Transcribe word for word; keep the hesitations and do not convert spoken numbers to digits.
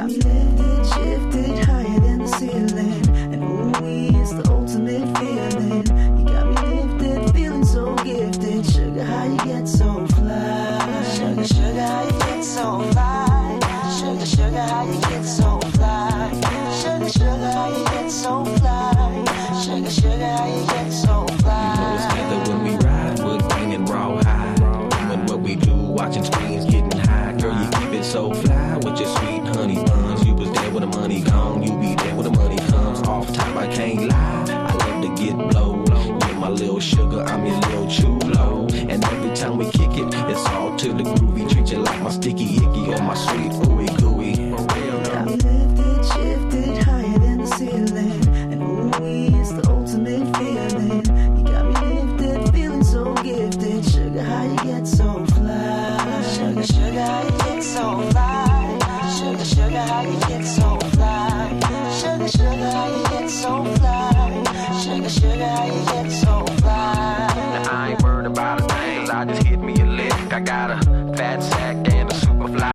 got me lifted, shifted, higher than the ceiling. And ooh, it's the ultimate feeling. You got me lifted, feeling so gifted. Sugar, how you get so fly? Sugar, sugar, how you get so fly? Sugar, sugar, how you get so fly? Sugar, sugar, how you get so fly? Sugar, sugar, how you get so fly? You know it's better when we ride, wood grain and raw high. Doing what we do, watching screens, getting high. Girl, you keep it so fly with your sweet honey buns. You was there when the money gone, you be there when the money comes. Off top, I can't lie, I love to get blow. With my little sugar, I'm your little chulo. And every time we kick it, it's all to the groovy. Treat you like my sticky icky or my sweet